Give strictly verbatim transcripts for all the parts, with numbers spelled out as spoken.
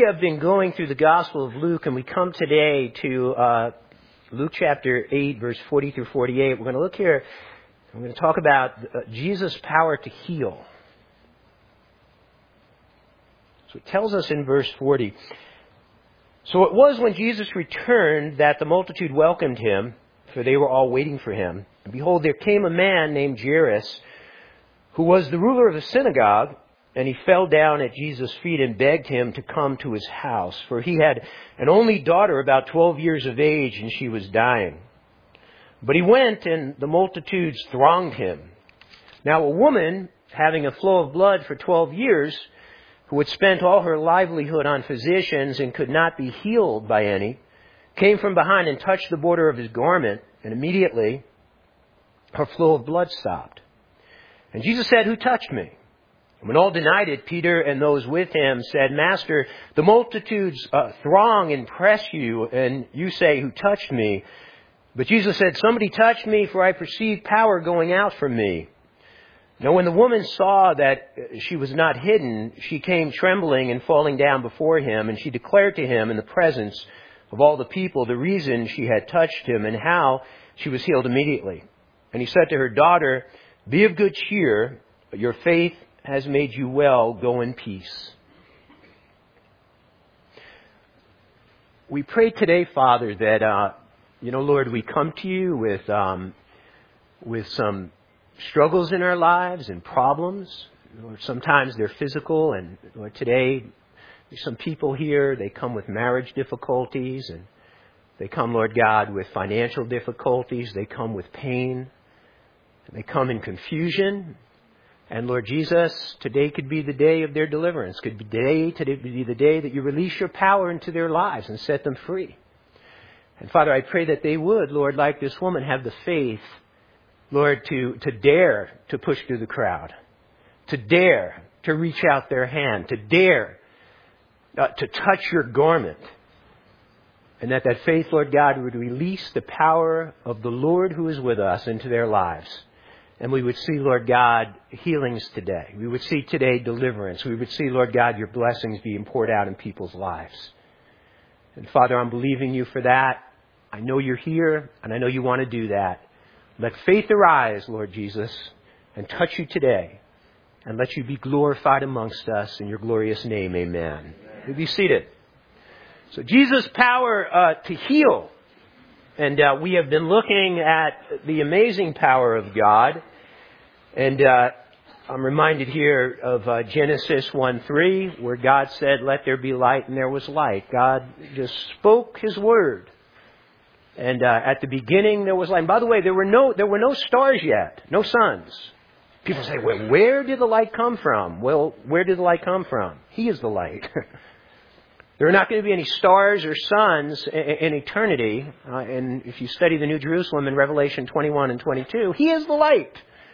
have been going through the Gospel of Luke, and we come today to uh, Luke chapter eight, verse forty through forty-eight. We're going to look here, we're going to talk about uh, Jesus' power to heal. So it tells us in verse forty, "So it was when Jesus returned that the multitude welcomed him, for they were all waiting for him. And behold, there came a man named Jairus, who was the ruler of the synagogue, and he fell down at Jesus' feet and begged him to come to his house, for he had an only daughter about twelve years of age, and she was dying. But he went, and the multitudes thronged him. Now a woman, having a flow of blood for twelve years, who had spent all her livelihood on physicians and could not be healed by any, came from behind and touched the border of his garment, and immediately her flow of blood stopped. And Jesus said, 'Who touched me?' And when all denied it, Peter and those with him said, 'Master, the multitudes uh, throng and press you, and you say, "Who touched me?" But Jesus said, 'Somebody touched me, for I perceive power going out from me.' Now when the woman saw that she was not hidden, she came trembling and falling down before him, and she declared to him in the presence of all the people the reason she had touched him and how she was healed immediately. And he said to her, 'Daughter, be of good cheer, your faith has made you well. Go in peace.'" We pray today, Father, that, uh, you know, Lord, we come to you with, um, with some struggles in our lives and problems. Lord, sometimes they're physical, and Lord, today, there's some people here, they come with marriage difficulties, and they come, Lord God, with financial difficulties. They come with pain. They come in confusion. And Lord Jesus, today could be the day of their deliverance. Could be today, today be the day that you release your power into their lives and set them free. And Father, I pray that they would, Lord, like this woman, have the faith, Lord, to, to dare to push through the crowd, to dare to reach out their hand, to dare uh, to touch your garment. And that that faith, Lord God, would release the power of the Lord who is with us into their lives. And we would see, Lord God, healings today. We would see today deliverance. We would see, Lord God, your blessings being poured out in people's lives. And Father, I'm believing you for that. I know you're here, and I know you want to do that. Let faith arise, Lord Jesus, and touch you today. And let you be glorified amongst us in your glorious name. Amen. You'll be seated. So Jesus' power uh, to heal. And uh, we have been looking at the amazing power of God. And uh, I'm reminded here of uh, Genesis one three, where God said, "Let there be light," and there was light. God just spoke His word. And uh, at the beginning there was light. And by the way, there were no there were no stars yet, no suns. People say, "Well, where did the light come from?" Well, where did the light come from? He is the light. There are not going to be any stars or suns in eternity. Uh, and if you study the New Jerusalem in Revelation twenty-one and twenty-two, He is the light.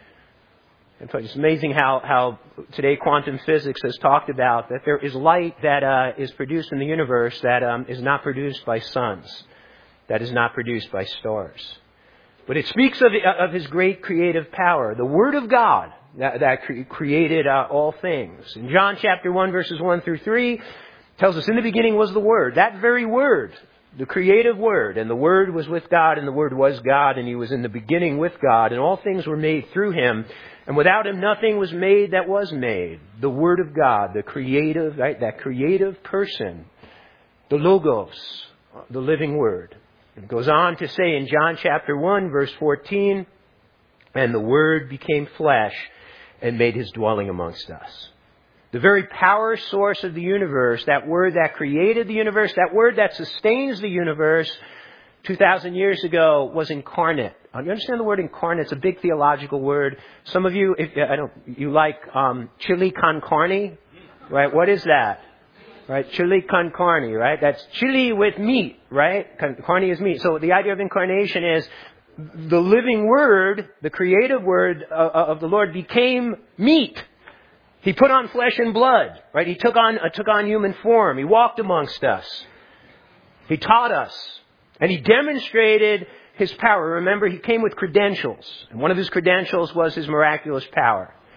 In fact, it's amazing how, how today quantum physics has talked about that there is light that uh, is produced in the universe that um, is not produced by suns, that is not produced by stars. But it speaks of, of His great creative power, the Word of God that, that cre- created uh, all things. In John chapter one, verses one through three, tells us, "In the beginning was the Word," that very Word, the creative Word. "And the Word was with God, and the Word was God, and He was in the beginning with God. And all things were made through Him. And without Him nothing was made that was made." The Word of God, the creative, right, that creative person, the Logos, the living Word. It goes on to say in John chapter one, verse fourteen, "And the Word became flesh and made His dwelling amongst us." The very power source of the universe, that Word that created the universe, that Word that sustains the universe two thousand years ago, was incarnate. You understand the word incarnate? It's a big theological word. Some of you, if I don't, you like um, chili con carne, right? What is that? Right? Chili con carne, right? That's chili with meat, right? Carne is meat. So the idea of incarnation is the living Word, the creative Word of the Lord became meat. He put on flesh and blood, right? He took on uh, took on human form. He walked amongst us. He taught us. And He demonstrated His power. Remember, He came with credentials. And one of His credentials was His miraculous power.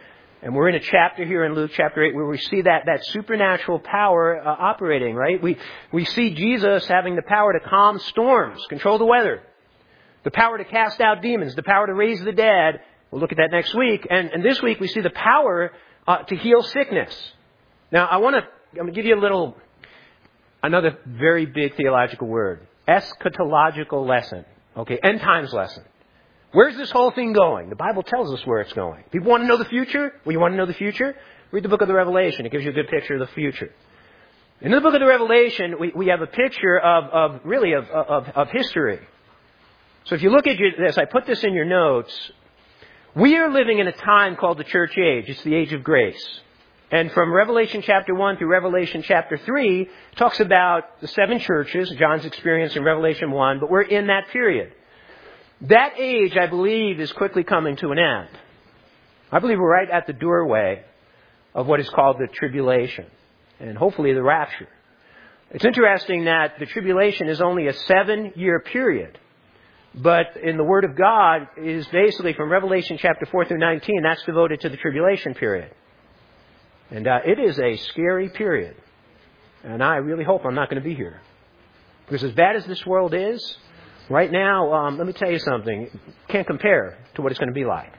And we're in a chapter here in Luke chapter eight where we see that, that supernatural power uh, operating, right? We, we see Jesus having the power to calm storms, control the weather, the power to cast out demons, the power to raise the dead. We'll look at that next week. And, and this week we see the power uh, to heal sickness. Now, I want to, I'm going to give you a little, another very big theological word. Eschatological lesson. Okay, end times lesson. Where's this whole thing going? The Bible tells us where it's going. People want to know the future? Well, you want to know the future? Read the book of the Revelation. It gives you a good picture of the future. In the book of the Revelation, we, we have a picture of, of really of, of, of history. So if you look at this, I put this in your notes. We are living in a time called the church age. It's the age of grace. And from Revelation chapter one through Revelation chapter three, it talks about the seven churches, John's experience in Revelation one, but we're in that period. That age, I believe, is quickly coming to an end. I believe we're right at the doorway of what is called the tribulation, and hopefully the rapture. It's interesting that the tribulation is only a seven-year period, but in the Word of God is basically from Revelation chapter four through nineteen, that's devoted to the tribulation period. And uh, it is a scary period, and I really hope I'm not going to be here. Because as bad as this world is, right now, um, let me tell you something. Can't compare to what it's going to be like.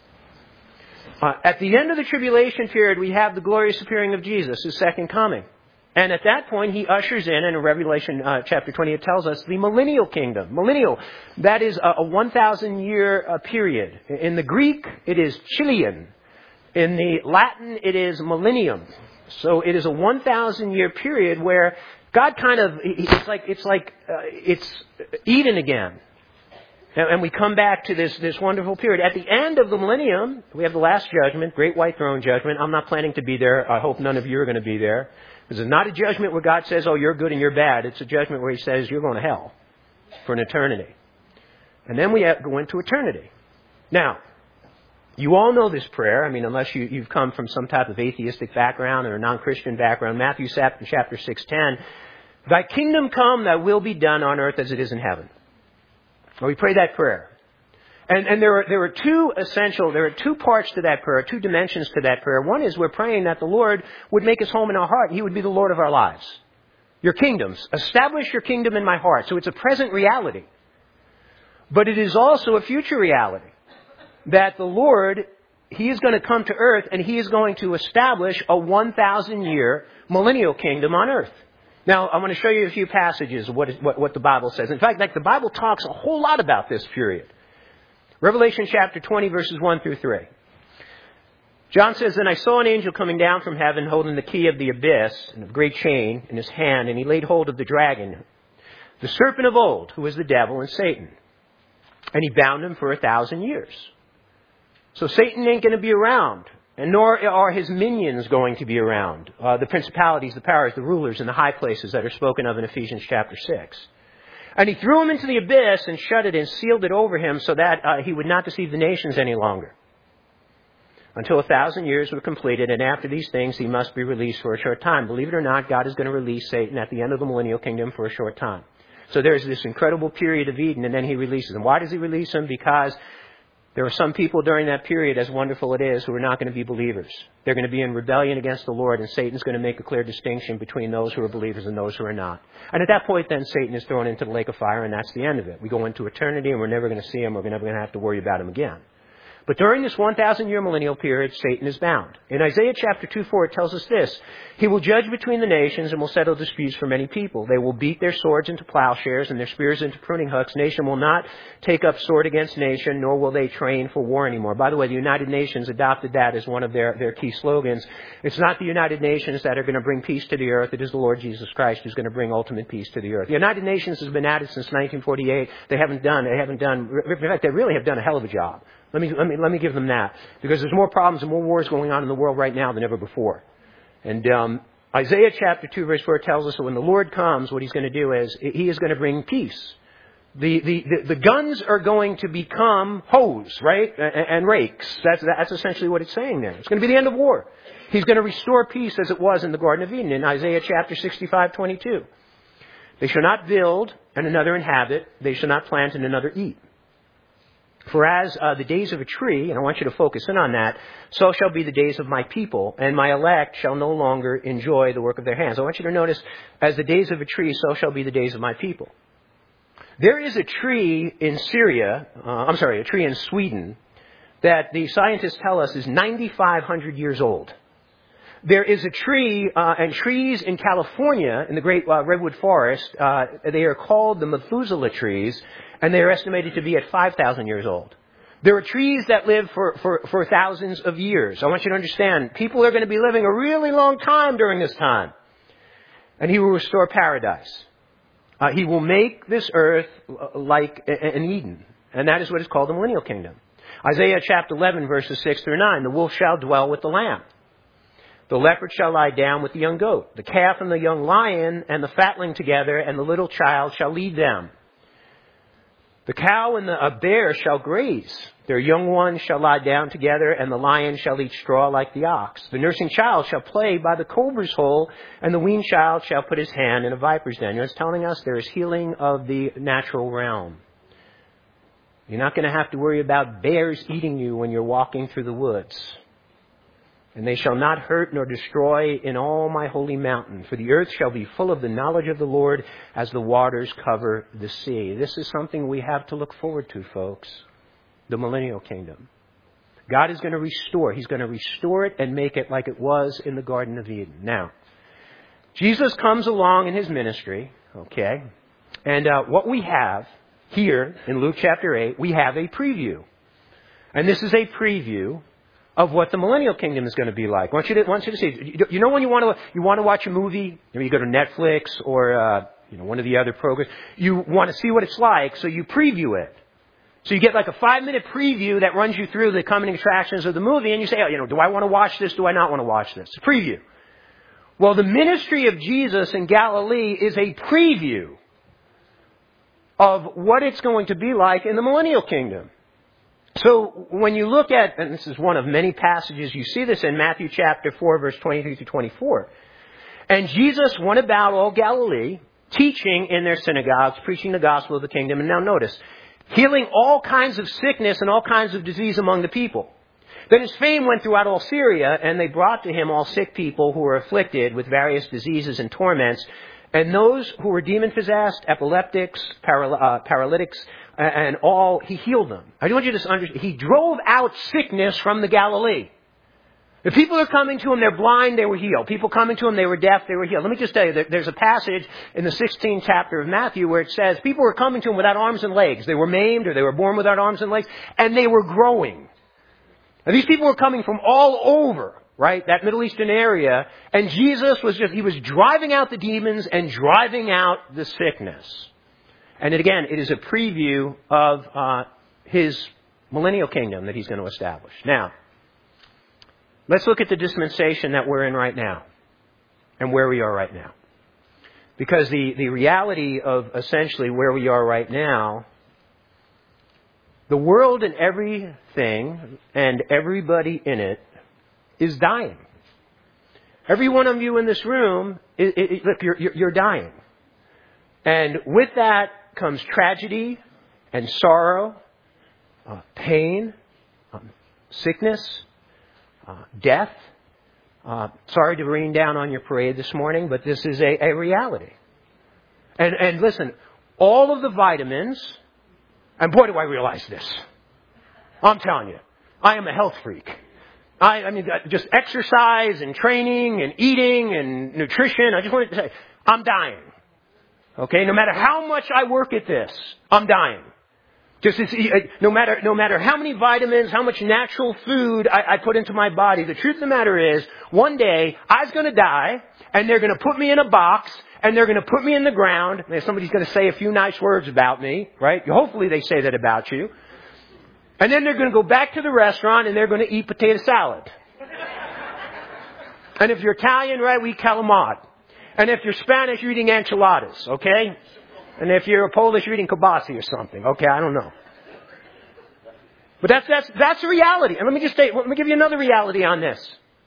Uh, at the end of the tribulation period, we have the glorious appearing of Jesus, His second coming. And at that point, He ushers in, and in Revelation uh, chapter twenty, it tells us, the millennial kingdom. Millennial, that is a, a one thousand year uh, period. In the Greek, it is Chilian. In the Latin, it is millennium. So it is a one thousand year period where God kind of, it's like, it's like, uh, it's Eden again. And, and we come back to this, this wonderful period. At the end of the millennium, we have the last judgment, great white throne judgment. I'm not planning to be there. I hope none of you are going to be there. This is not a judgment where God says, oh, you're good and you're bad. It's a judgment where He says, you're going to hell for an eternity. And then we have, go into eternity. Now, you all know this prayer. I mean, unless you, you've come from some type of atheistic background or a non-Christian background. Matthew chapter six ten. Thy kingdom come, thy will be done on earth as it is in heaven. Well, we pray that prayer. And, and there are, there are two essential, there are two parts to that prayer, two dimensions to that prayer. One is we're praying that the Lord would make His home in our heart. He would be the Lord of our lives. Your kingdoms. Establish your kingdom in my heart. So it's a present reality. But it is also a future reality. That the Lord, He is going to come to earth and He is going to establish a one thousand year millennial kingdom on earth. Now, I'm going to show you a few passages of what, is, what, what the Bible says. In fact, like the Bible talks a whole lot about this period. Revelation chapter twenty, verses one through three. John says, Then I saw an angel coming down from heaven, holding the key of the abyss and a great chain in his hand, and he laid hold of the dragon, the serpent of old, who is the devil and Satan. And he bound him for a thousand years. So Satan ain't going to be around, and nor are his minions going to be around. Uh, the principalities, the powers, the rulers, and the high places that are spoken of in Ephesians chapter six. And he threw him into the abyss and shut it and sealed it over him so that uh, he would not deceive the nations any longer. Until a thousand years were completed, and after these things he must be released for a short time. Believe it or not, God is going to release Satan at the end of the millennial kingdom for a short time. So there's this incredible period of Eden, and then He releases him. Why does He release him? Because there are some people during that period, as wonderful it is, who are not going to be believers. They're going to be in rebellion against the Lord, and Satan's going to make a clear distinction between those who are believers and those who are not. And at that point, then, Satan is thrown into the lake of fire, and that's the end of it. We go into eternity, and we're never going to see him. We're never going to have to worry about him again. But during this one thousand year millennial period, Satan is bound. In Isaiah chapter two four, it tells us this. He will judge between the nations and will settle disputes for many people. They will beat their swords into plowshares and their spears into pruning hooks. Nation will not take up sword against nation, nor will they train for war anymore. By the way, the United Nations adopted that as one of their, their key slogans. It's not the United Nations that are going to bring peace to the earth. It is the Lord Jesus Christ who's going to bring ultimate peace to the earth. The United Nations has been at it since nineteen forty-eight. They haven't done, they haven't done, in fact, they really have done a hell of a job. Let me, let me, let me give them that. Because there's more problems and more wars going on in the world right now than ever before. And um, Isaiah chapter two verse four tells us that when the Lord comes, what He's going to do is He is going to bring peace. The, the, the, the guns are going to become hoes, right? And, and rakes. That's, that's essentially what it's saying there. It's going to be the end of war. He's going to restore peace as it was in the Garden of Eden in Isaiah chapter sixty-five twenty-two. They shall not build and another inhabit. They shall not plant and another eat. For as uh, the days of a tree, and I want you to focus in on that, so shall be the days of my people, and my elect shall no longer enjoy the work of their hands. I want you to notice, as the days of a tree, so shall be the days of my people. There is a tree in Syria, uh, I'm sorry, a tree in Sweden, that the scientists tell us is ninety-five hundred years old. There is a tree, uh, and trees in California, in the great uh, redwood forest, uh, they are called the Methuselah trees, and they are estimated to be at five thousand years old. There are trees that live for, for, for thousands of years. I want you to understand, people are going to be living a really long time during this time. And He will restore paradise. Uh, he will make this earth like an Eden. And that is what is called the millennial kingdom. Isaiah chapter eleven, verses six through nine. The wolf shall dwell with the lamb. The leopard shall lie down with the young goat. The calf and the young lion and the fatling together, and the little child shall lead them. The cow and the a bear shall graze. Their young ones shall lie down together, and the lion shall eat straw like the ox. The nursing child shall play by the cobra's hole, and the weaned child shall put his hand in a viper's den. You know, it's telling us there is healing of the natural realm. You're not going to have to worry about bears eating you when you're walking through the woods. And they shall not hurt nor destroy in all my holy mountain. For the earth shall be full of the knowledge of the Lord as the waters cover the sea. This is something we have to look forward to, folks. The millennial kingdom. God is going to restore. He's going to restore it and make it like it was in the Garden of Eden. Now, Jesus comes along in His ministry, okay? And uh, what we have here in Luke chapter eight, we have a preview. And this is a preview of what the millennial kingdom is going to be like. I want you to, want you to see. You know when you want to you want to watch a movie, you, know, you go to Netflix or uh, you know one of the other programs. You want to see what it's like, so you preview it. So you get like a five-minute preview that runs you through the coming attractions of the movie, and you say, oh, you know, do I want to watch this? Do I not want to watch this? It's a preview. Well, the ministry of Jesus in Galilee is a preview of what it's going to be like in the millennial kingdom. So when you look at, and this is one of many passages, you see this in Matthew chapter four, verse twenty-three through twenty-four. And Jesus went about all Galilee, teaching in their synagogues, preaching the gospel of the kingdom. And now notice, healing all kinds of sickness and all kinds of disease among the people. Then His fame went throughout all Syria, and they brought to Him all sick people who were afflicted with various diseases and torments, and those who were demon-possessed, epileptics, paral- uh, paralytics, and all, He healed them. I want you to understand, He drove out sickness from the Galilee. If people are coming to Him, they're blind, they were healed. People coming to Him, they were deaf, they were healed. Let me just tell you, there's a passage in the sixteenth chapter of Matthew where it says people were coming to Him without arms and legs. They were maimed or they were born without arms and legs, and they were growing. And these people were coming from all over, right, that Middle Eastern area, and Jesus was just, He was driving out the demons and driving out the sickness. And again, it is a preview of uh, His millennial kingdom that He's going to establish. Now, let's look at the dispensation that we're in right now and where we are right now. Because the, the reality of essentially where we are right now, the world and everything and everybody in it is dying. Every one of you in this room, it, it, it, look, you're, you're, you're dying. And with that comes tragedy and sorrow, uh, pain, um, sickness, uh, death. Uh, sorry to rain down on your parade this morning, but this is a, a reality. And, and listen, all of the vitamins, and boy do I realize this. I'm telling you, I am a health freak. I, I mean, just exercise and training and eating and nutrition. I just wanted to say, I'm dying. Okay, no matter how much I work at this, I'm dying. Just as, no matter no matter how many vitamins, how much natural food I, I put into my body, the truth of the matter is, one day I was going to die, and they're going to put me in a box, and they're going to put me in the ground. And somebody's going to say a few nice words about me, right? Hopefully they say that about you. And then they're going to go back to the restaurant, and they're going to eat potato salad. And if you're Italian, right, we eat calamari. And if you're Spanish, you're eating enchiladas, okay? And if you're Polish, you're eating kielbasa or something, okay? I don't know. But that's that's that's the reality. And let me just say, let me give you another reality on this.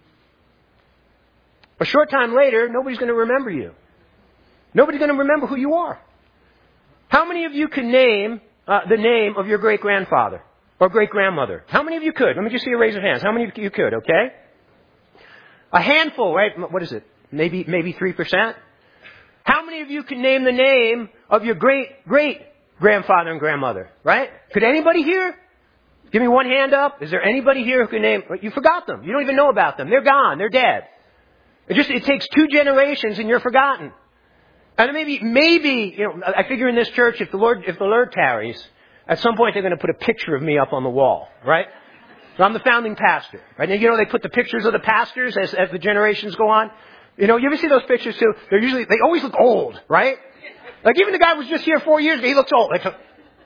A short time later, nobody's going to remember you. Nobody's going to remember who you are. How many of you can name uh, the name of your great-grandfather? Or great-grandmother? How many of you could? Let me just see a raise of hands. How many of you could, okay? A handful, right? What is it? Maybe, maybe three percent? How many of you can name the name of your great-great-grandfather and grandmother, right? Could anybody here? Give me one hand up. Is there anybody here who can name? You forgot them. You don't even know about them. They're gone. They're dead. It just, it takes two generations and you're forgotten. And maybe, maybe, you know, I figure in this church, if the Lord, if the Lord tarries, at some point they're going to put a picture of me up on the wall, right? So I'm the founding pastor, right? And you know, they put the pictures of the pastors as, as the generations go on. You know, you ever see those pictures too? They're usually, they always look old, right? Like even the guy who was just here four years ago, he looks old. Like, so,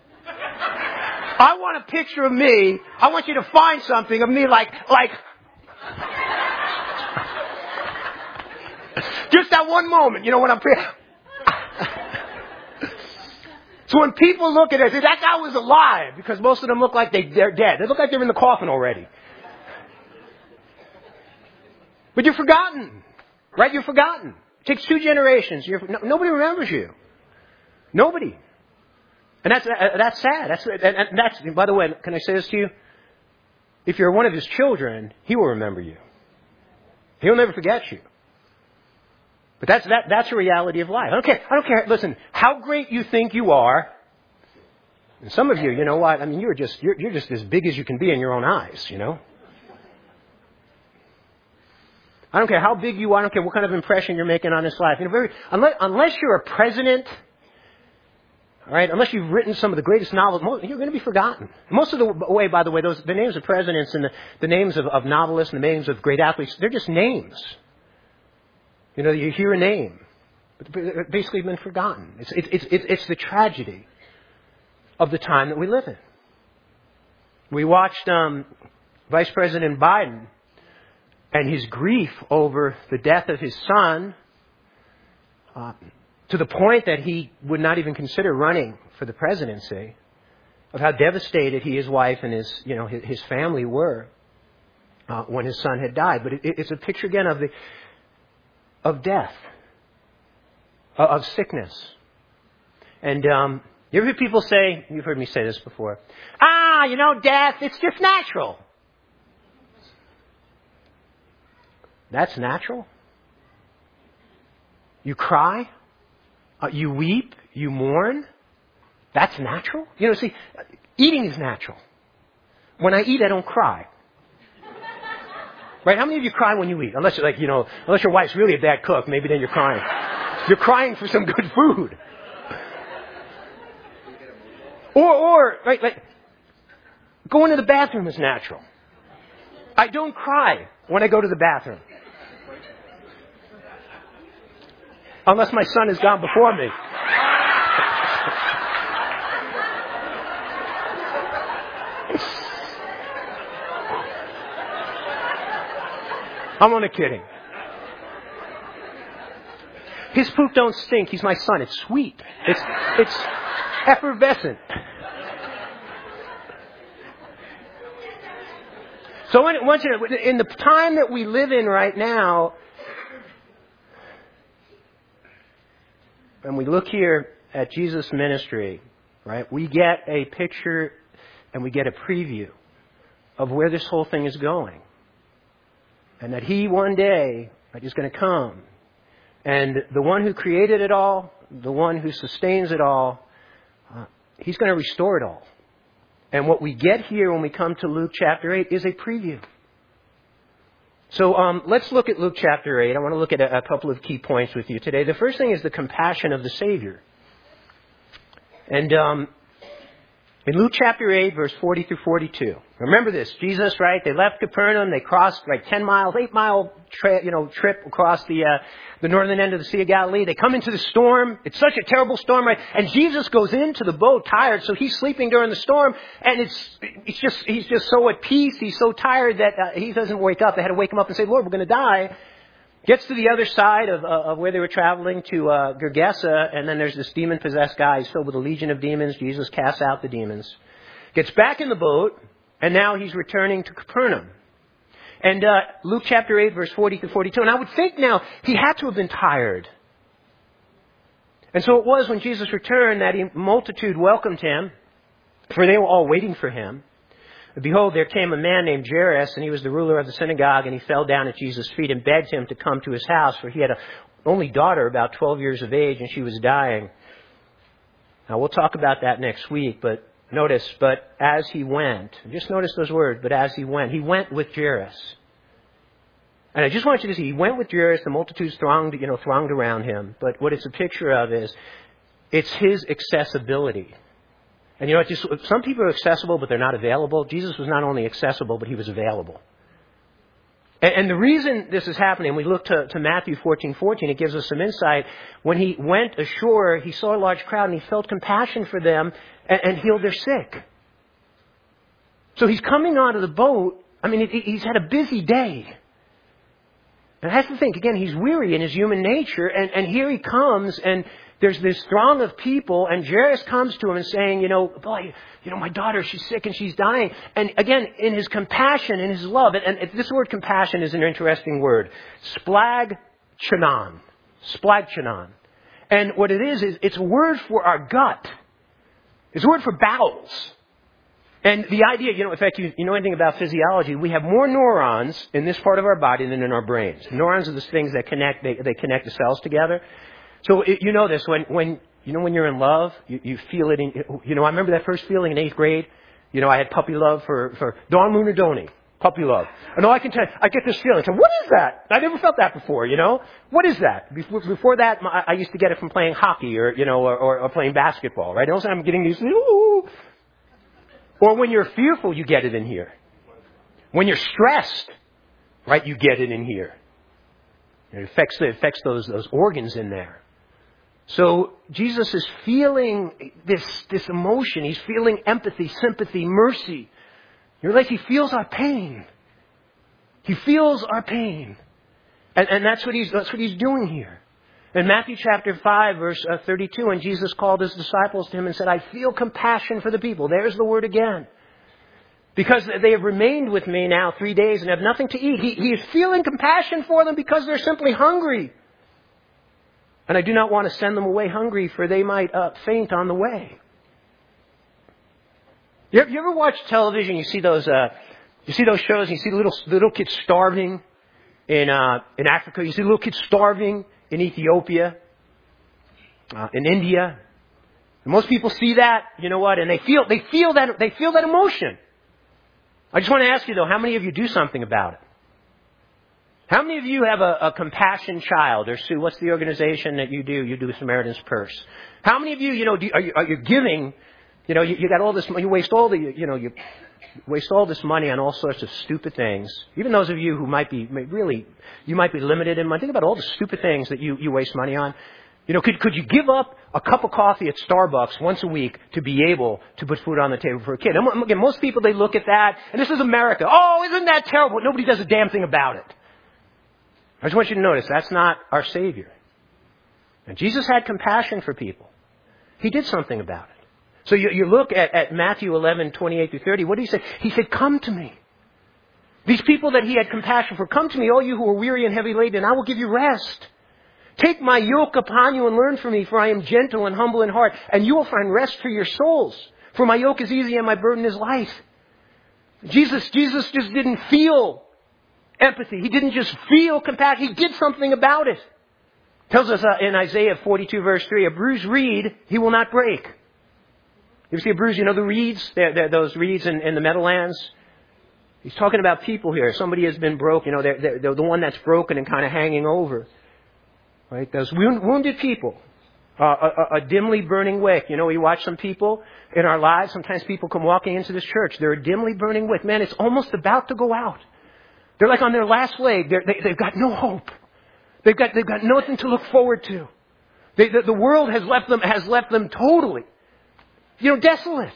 I want a picture of me. I want you to find something of me like, like, just that one moment, you know, when I'm pre- So when people look at it, say, that guy was alive, because most of them look like they, they're dead. They look like they're in the coffin already. But you're forgotten, right? You're forgotten. It takes two generations. You're, no, nobody remembers you. Nobody. And that's, uh, that's sad. That's, and, and that's, by the way, can I say this to you? If you're one of his children, he will remember you. He'll never forget you. But that's, that, that's a reality of life. I don't care. I don't care. Listen, how great you think you are. And some of you, you know what? I mean, you're just, you're, you're just as big as you can be in your own eyes, you know? I don't care how big you are. I don't care what kind of impression you're making on this life. You know, very, unless, unless you're a president, all right, unless you've written some of the greatest novels, you're going to be forgotten. Most of the way, by the way, those the names of presidents and the, the names of, of novelists and the names of great athletes, they're just names. You know, you hear a name, but they've basically been forgotten. It's, it's, it's, it's the tragedy of the time that we live in. We watched um, Vice President Biden and his grief over the death of his son, uh, to the point that he would not even consider running for the presidency, of how devastated he, his wife, and his, you know, his, his family were uh, when his son had died. But it, it's a picture again of the of death, of, of sickness. And um, you ever hear people say, you've heard me say this before, ah, you know, death, it's just natural. That's natural? You cry? Uh, you weep? You mourn? That's natural? You know, see, eating is natural. When I eat, I don't cry. Right? How many of you cry when you eat? Unless you're like, you know, unless your wife's really a bad cook, maybe then you're crying. You're crying for some good food. Or, or, right, like, going to the bathroom is natural. I don't cry when I go to the bathroom. Unless my son has gone before me. I'm only kidding. His poop don't stink. He's my son. It's sweet. It's, it's effervescent. So when, once you, in the time that we live in right now, when we look here at Jesus' ministry, right, we get a picture and we get a preview of where this whole thing is going. And that he one day right, is going to come. And the one who created it all, the one who sustains it all, uh, he's going to restore it all. And what we get here when we come to Luke chapter eight is a preview. So um, let's look at Luke chapter eight. I want to look at a, a couple of key points with you today. The first thing is the compassion of the Savior. And um, in Luke chapter eight, verse forty through forty-two. Remember this, Jesus, right? They left Capernaum. They crossed like ten miles, eight mile, tra- you know, trip across the uh, the northern end of the Sea of Galilee. They come into the storm. It's such a terrible storm, right? And Jesus goes into the boat tired, so he's sleeping during the storm. And it's it's just he's just so at peace. He's so tired that uh, he doesn't wake up. They had to wake him up and say, "Lord, we're going to die." Gets to the other side of, uh, of where they were traveling to uh, Gergesa, and then there's this demon-possessed guy. He's filled with a legion of demons. Jesus casts out the demons. Gets back in the boat, and now he's returning to Capernaum. And uh, Luke chapter eight, verse forty to forty-two. And I would think now he had to have been tired. And so it was when Jesus returned that a multitude welcomed him, for they were all waiting for him. Behold, there came a man named Jairus, and he was the ruler of the synagogue, and he fell down at Jesus' feet and begged him to come to his house, for he had an only daughter about twelve years of age, and she was dying. Now, we'll talk about that next week, but notice, but as he went, just notice those words, but as he went, he went with Jairus. And I just want you to see, he went with Jairus, the multitudes thronged, you know, thronged around him, but what it's a picture of is, it's his accessibility. And you know, just, some people are accessible, but they're not available. Jesus was not only accessible, but he was available. And, and the reason this is happening, we look to, to Matthew fourteen fourteen, it gives us some insight. When he went ashore, he saw a large crowd, and he felt compassion for them and, and healed their sick. So he's coming out of the boat. I mean, he, he's had a busy day. And I have to think, again, he's weary in his human nature, and, and here he comes, and there's this throng of people, and Jairus comes to him and saying, you know, boy, you know, my daughter, she's sick and she's dying. And again, in his compassion, in his love, and, and this word compassion is an interesting word. Splagchanon. Splagchanon. And what it is, is it's a word for our gut. It's a word for bowels. And the idea, you know, in fact, you, you know anything about physiology, we have more neurons in this part of our body than in our brains. Neurons are the things that connect, they, they connect the cells together. So it, you know this, when, when, you know, when you're in love, you, you feel it in, you know, I remember that first feeling in eighth grade. You know, I had puppy love for, for Dawn Lunadoni. Puppy love. And all I can tell you, I get this feeling. So what is that? I never felt that before, you know? What is that? Before, before that, my, I used to get it from playing hockey or, you know, or, or, or playing basketball, right? All of a sudden I'm getting these, ooh. Or when you're fearful, you get it in here. When you're stressed, right, you get it in here. It affects, it affects those, those organs in there. So Jesus is feeling this, this emotion. He's feeling empathy, sympathy, mercy. You realize he feels our pain. He feels our pain. And, and that's what he's, that's what he's doing here. In Matthew chapter five, verse thirty-two, when Jesus called his disciples to him and said, I feel compassion for the people. There's the word again. Because they have remained with me now three days and have nothing to eat. He, he is feeling compassion for them because they're simply hungry. And I do not want to send them away hungry, for they might uh, faint on the way. You ever, you ever watch television? You see those, uh, you see those shows. And you see little little kids starving in uh, in Africa. You see little kids starving in Ethiopia, uh, in India. And most people see that, you know what? And they feel they feel that they feel that emotion. I just want to ask you though, how many of you do something about it? How many of you have a, a compassion child? Or Sue, what's the organization that you do? You do Samaritan's Purse. How many of you, you know, do, are, you, are you giving? You know, you, you got all this. You waste all the, you know, you waste all this money on all sorts of stupid things. Even those of you who might be really, you might be limited in money. Think about all the stupid things that you, you waste money on. You know, could could you give up a cup of coffee at Starbucks once a week to be able to put food on the table for a kid? And again, most people, they look at that, and this is America. Oh, isn't that terrible? Nobody does a damn thing about it. I just want you to notice, that's not our Savior. And Jesus had compassion for people. He did something about it. So you, you look at, at Matthew eleven, twenty-eight through thirty. What did he say? He said, come to me. These people that he had compassion for, come to me, all you who are weary and heavy laden, and I will give you rest. Take my yoke upon you and learn from me, for I am gentle and humble in heart, and you will find rest for your souls. For my yoke is easy and my burden is light. Jesus, Jesus just didn't feel empathy. He didn't just feel compassion. He did something about it. Tells us uh, in Isaiah forty-two verse three, a bruised reed he will not break. You ever see a bruise? You know the reeds? They're, they're those reeds in, in the Meadowlands? He's talking about people here. Somebody has been broken. You know, they're, they're, they're the one that's broken and kind of hanging over. Right? Those wound, wounded people. Uh, a, a dimly burning wick. You know, we watch some people in our lives. Sometimes people come walking into this church. They're a dimly burning wick. Man, it's almost about to go out. They're like on their last leg. They're, they, they've got no hope. They've got they've got nothing to look forward to. They, the, the world has left them has left them totally, you know, desolate.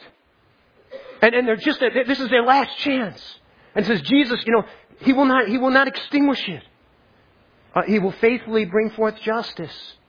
And and they're just this is their last chance. And it says Jesus, you know, he will not he will not extinguish it. Uh, he will faithfully bring forth justice.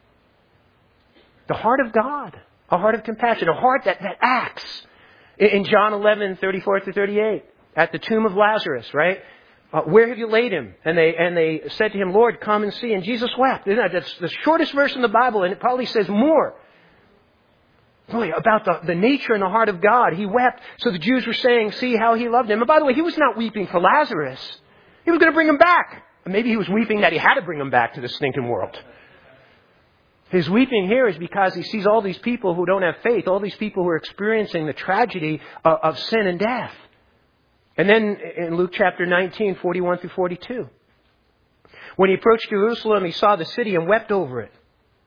The heart of God, a heart of compassion, a heart that, that acts. In, in John eleven, thirty-four to thirty-eight, at the tomb of Lazarus, right? Uh, where have you laid him? And they and they said to him, Lord, come and see. And Jesus wept. That's the shortest verse in the Bible, and it probably says more. Boy, about the, the nature and the heart of God. He wept. So the Jews were saying, see how he loved him. And by the way, he was not weeping for Lazarus. He was going to bring him back. And maybe he was weeping that he had to bring him back to the stinking world. His weeping here is because he sees all these people who don't have faith, all these people who are experiencing the tragedy of, of sin and death. And then in Luke chapter nineteen, forty-one through forty-two, when he approached Jerusalem, he saw the city and wept over it.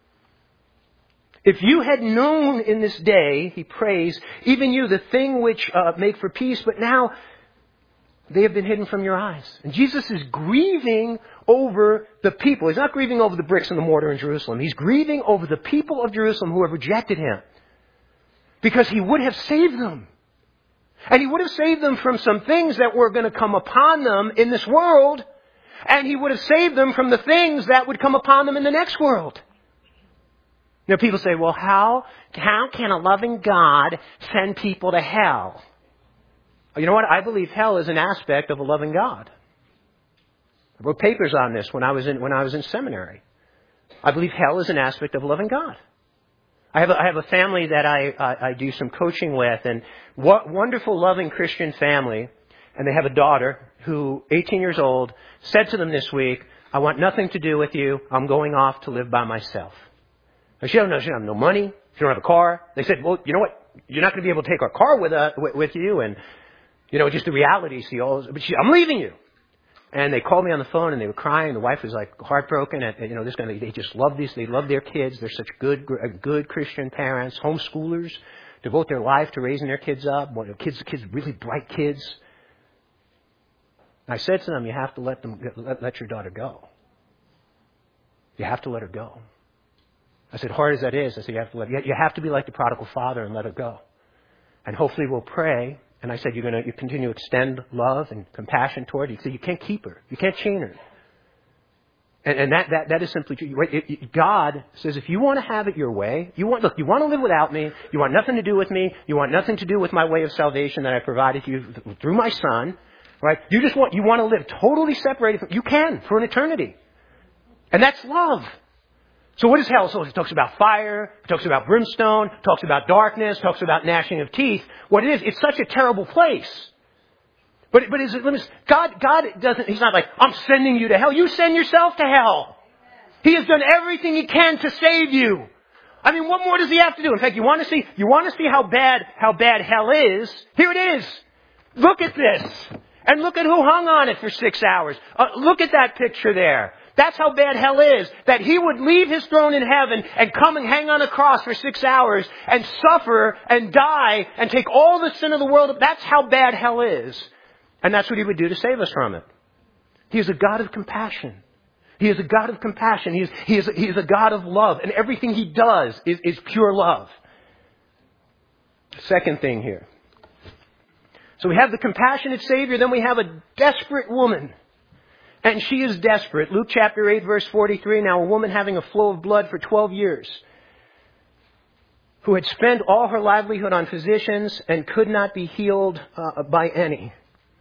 If you had known in this day, he prays, even you, the thing which uh, make for peace, but now they have been hidden from your eyes. And Jesus is grieving over the people. He's not grieving over the bricks and the mortar in Jerusalem. He's grieving over the people of Jerusalem who have rejected him. Because he would have saved them. And he would have saved them from some things that were going to come upon them in this world. And he would have saved them from the things that would come upon them in the next world. You know, people say, well, how, how can a loving God send people to hell? You know what? I believe hell is an aspect of a loving God. I wrote papers on this when I was in when I was in seminary. I believe hell is an aspect of a loving God. I have a, I have a family that I, I, I do some coaching with, and what wonderful, loving Christian family. And they have a daughter who, eighteen years old, said to them this week, I want nothing to do with you. I'm going off to live by myself. She don't know, she don't have no money. She don't have a car. They said, well, you know what? You're not going to be able to take our car with, uh, with, with you. And, you know, just the reality. See, all, but she, I'm leaving you. And they called me on the phone and they were crying. The wife was like heartbroken. And, and you know, this guy, they just love these. They love their kids. They're such good, good Christian parents, homeschoolers, devote their life to raising their kids up. Well, kids, kids, really bright kids. And I said to them, you have to let them, let, let your daughter go. You have to let her go. I said, hard as that is, I said, you have to let, you have to be like the prodigal father and let her go. And hopefully we'll pray. And I said, you're going to you continue to extend love and compassion toward her. You said, you can't keep her. You can't chain her. And, and that, that, that is simply true. It, it, God says, if you want to have it your way, you want, look, you want to live without me. You want nothing to do with me. You want nothing to do with my way of salvation that I provided you through my son. Right? You just want, you want to live totally separated from, you can for an eternity. And that's love. So what is hell? So it talks about fire, it talks about brimstone, it talks about darkness, it talks about gnashing of teeth. What it is, it's such a terrible place. But, but is it, God, God doesn't, He's not like, I'm sending you to hell. You send yourself to hell. He has done everything He can to save you. I mean, what more does He have to do? In fact, you want to see, you want to see how bad, how bad hell is? Here it is. Look at this. And look at who hung on it for six hours. Uh, look at that picture there. That's how bad hell is. That He would leave His throne in heaven and come and hang on a cross for six hours and suffer and die and take all the sin of the world. That's how bad hell is. And that's what He would do to save us from it. He is a God of compassion. He is a God of compassion. He is, he is, he is a God of love. And everything He does is, is pure love. Second thing here. So we have the compassionate Savior. Then we have a desperate woman. And she is desperate. Luke chapter eight, verse forty-three. Now a woman having a flow of blood for twelve years, who had spent all her livelihood on physicians and could not be healed uh, by any.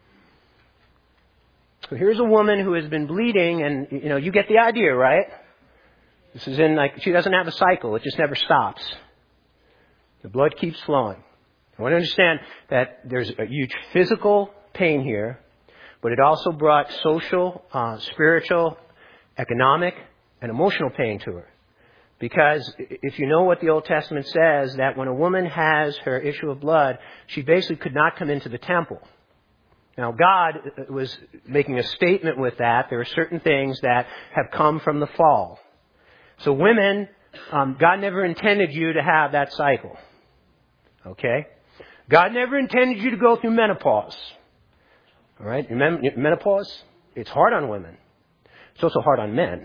So here's a woman who has been bleeding, and, you know, you get the idea, right? This is in, like, she doesn't have a cycle. It just never stops. The blood keeps flowing. I want to understand that there's a huge physical pain here, but it also brought social, uh, spiritual, economic, and emotional pain to her. Because if you know what the Old Testament says, that when a woman has her issue of blood, she basically could not come into the temple. Now, God was making a statement with that. There are certain things that have come from the fall. So women, um, God never intended you to have that cycle. Okay? God never intended you to go through menopause. All right? Menopause, it's hard on women. It's also hard on men.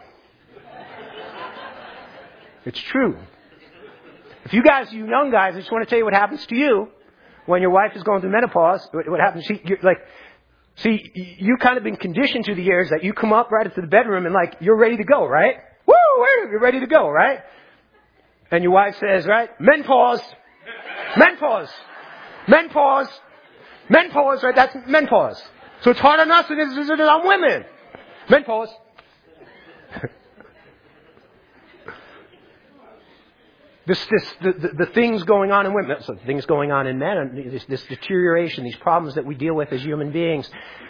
It's true. If you guys, you young guys, I just want to tell you what happens to you when your wife is going through menopause. What happens? She, you're like, see, you kind of been conditioned through the years that you come up right into the bedroom and like you're ready to go, right? Woo! You're ready to go, right? And your wife says, right? Menopause, menopause, menopause, menopause. Right? That's menopause. So it's hard on us and it's on women. Menopause. This, this, the, the, the things going on in women, so things going on in men, this, this deterioration, these problems that we deal with as human beings,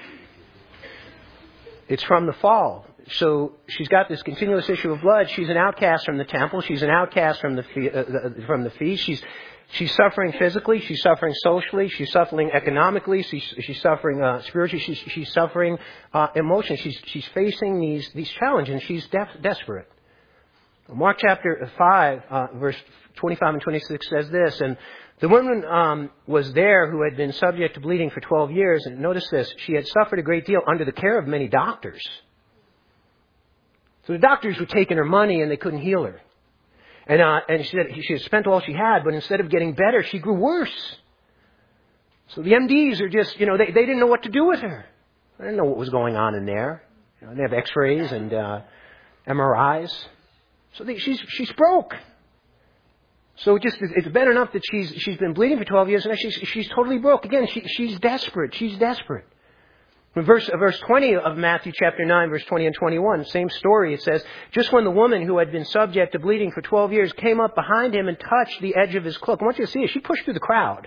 it's from the fall. So she's got this continuous issue of blood. She's an outcast from the temple. She's an outcast from the fe- uh, from the feast. She's she's suffering physically. She's suffering socially. She's suffering economically. She's she's suffering uh, spiritually. She's she's suffering uh, emotionally. She's she's facing these these challenges. And she's def- desperate. Mark chapter five, uh, verse twenty-five and twenty-six says this, and the woman um, was there who had been subject to bleeding for twelve years, and notice this, she had suffered a great deal under the care of many doctors. So the doctors were taking her money and they couldn't heal her. And, uh, and she said she had spent all she had, but instead of getting better, she grew worse. So the M Ds are just, you know, they, they didn't know what to do with her. They didn't know what was going on in there. You know, they have x-rays and uh, M R Is. So they, she's she's broke. So just it's bad enough that she's she's been bleeding for twelve years, and now she's she's totally broke. Again, she she's desperate. She's desperate. In verse verse twenty of Matthew chapter nine, verse twenty and twenty-one, same story. It says, just when the woman who had been subject to bleeding for twelve years came up behind him and touched the edge of his cloak. I want you to see it. She pushed through the crowd.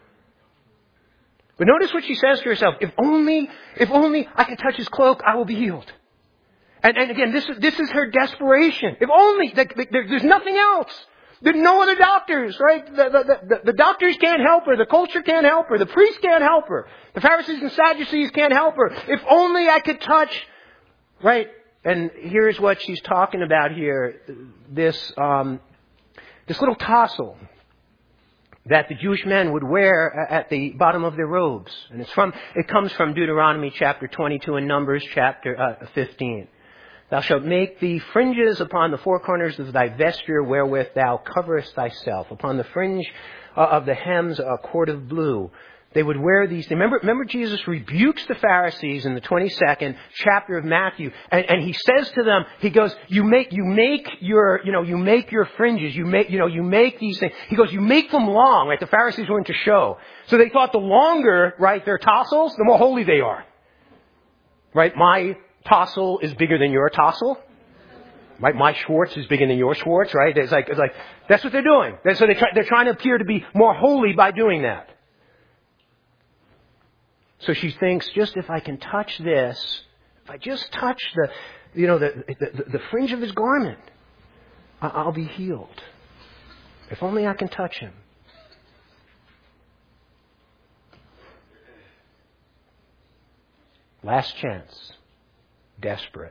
But notice what she says to herself: If only, if only I can touch his cloak, I will be healed. And, and again, this is, this is her desperation. If only, the, the, there, there's nothing else. There's no other doctors, right? The, the, the, the doctors can't help her. The culture can't help her. The priests can't help her. The Pharisees and Sadducees can't help her. If only I could touch, right? And here's what she's talking about here. This, um, this little tassel that the Jewish men would wear at the bottom of their robes. And it's from, it comes from Deuteronomy chapter twenty-two and Numbers chapter uh, fifteen. Thou shalt make the fringes upon the four corners of thy vesture wherewith thou coverest thyself. Upon the fringe uh, of the hems a cord of blue. They would wear these. Remember, remember Jesus rebukes the Pharisees in the twenty-second chapter of Matthew, and, and he says to them, he goes, "You make, you make your, you know, you make your fringes. You make, you know, you make these things." He goes, "You make them long." Right? The Pharisees were into show, so they thought the longer, right, their tassels, the more holy they are. Right? My tassel is bigger than your tassel. Right? My Schwartz is bigger than your Schwartz. Right? It's like, it's like that's what they're doing. So they try, they're trying to appear to be more holy by doing that. So she thinks, just if I can touch this, if I just touch the, you know, the the, the fringe of his garment, I'll be healed. If only I can touch him. Last chance. Desperate.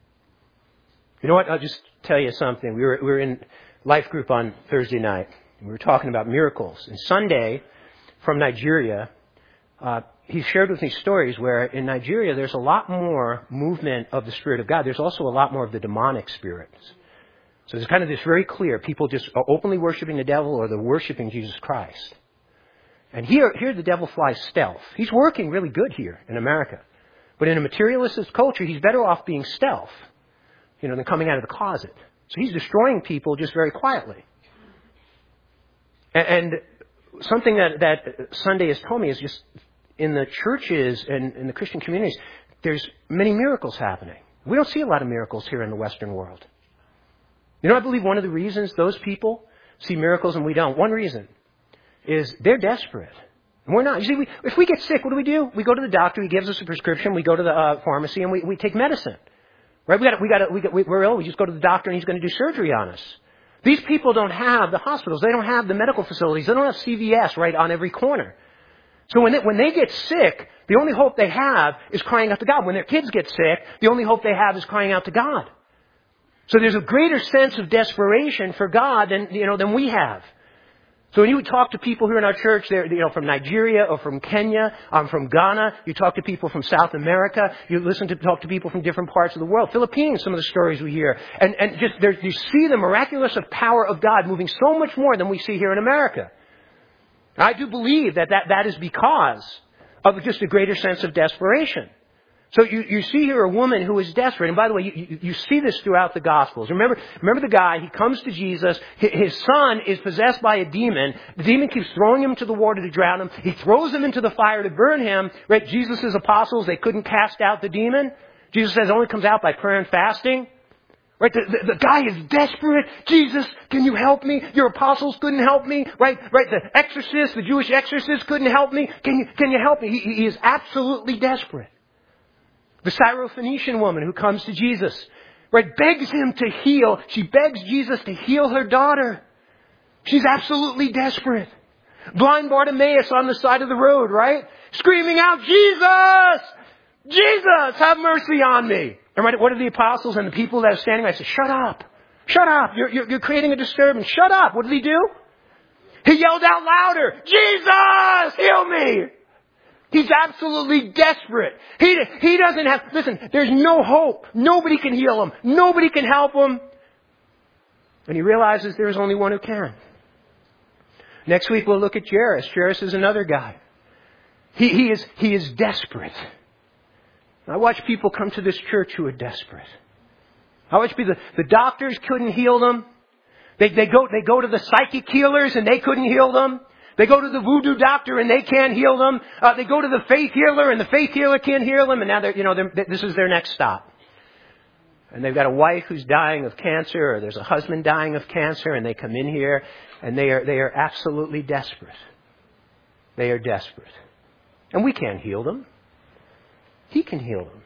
You know what? I'll just tell you something. We were we were in life group on Thursday night. We were talking about miracles. And Sunday, from Nigeria, uh, he shared with me stories where in Nigeria there's a lot more movement of the Spirit of God. There's also a lot more of the demonic spirits. So there's kind of this very clear: people just are openly worshiping the devil or they're worshiping Jesus Christ. And here, here the devil flies stealth. He's working really good here in America. But in a materialistic culture, he's better off being stealth, you know, than coming out of the closet. So he's destroying people just very quietly. And, and something that, that Sunday has told me is just in the churches and in the Christian communities, there's many miracles happening. We don't see a lot of miracles here in the Western world. You know, I believe one of the reasons those people see miracles and we don't, one reason is they're desperate. And we're not. You see, we, if we get sick, what do we do? We go to the doctor. He gives us a prescription. We go to the uh, pharmacy and we, we take medicine. Right? We got. We got. We got. We're ill. We just go to the doctor and he's going to do surgery on us. These people don't have the hospitals. They don't have the medical facilities. They don't have C V S right on every corner. So when they, when they get sick, the only hope they have is crying out to God. When their kids get sick, the only hope they have is crying out to God. So there's a greater sense of desperation for God than you know than we have. So when you talk to people here in our church, they're, you know, from Nigeria or from Kenya, um, from Ghana, you talk to people from South America, you listen to talk to people from different parts of the world. Philippines, some of the stories we hear. And, and just there, you see the miraculous of power of God moving so much more than we see here in America. I do believe that that, that is because of just a greater sense of desperation. So you, you see here a woman who is desperate. And by the way, you, you, you see this throughout the Gospels. Remember, remember the guy, he comes to Jesus. His son is possessed by a demon. The demon keeps throwing him into the water to drown him. He throws him into the fire to burn him. Right? Jesus' apostles, they couldn't cast out the demon. Jesus says it only comes out by prayer and fasting. Right? The, the, the guy is desperate. Jesus, can you help me? Your apostles couldn't help me. Right? Right? The exorcist, the Jewish exorcist couldn't help me. Can you, can you help me? He, he is absolutely desperate. The Syrophoenician woman who comes to Jesus, right, begs him to heal. She begs Jesus to heal her daughter. She's absolutely desperate. Blind Bartimaeus on the side of the road, right? Screaming out, Jesus! Jesus, have mercy on me. And right, what do the apostles and the people that are standing by say? Shut up. Shut up. You're, you're, you're creating a disturbance. Shut up. What did he do? He yelled out louder, Jesus, heal me. He's absolutely desperate. He, he doesn't have, listen, there's no hope. Nobody can heal him. Nobody can help him. And he realizes there's only one who can. Next week we'll look at Jairus. Jairus is another guy. He, he is, he is desperate. I watch people come to this church who are desperate. I watch people, the doctors couldn't heal them. They, they go, they go to the psychic healers and they couldn't heal them. They go to the voodoo doctor and they can't heal them. Uh, they go to the faith healer and the faith healer can't heal them. And now they're, you know, they're, this is their next stop. And they've got a wife who's dying of cancer, or there's a husband dying of cancer, and they come in here and they are, they are absolutely desperate. They are desperate. And we can't heal them. He can heal them.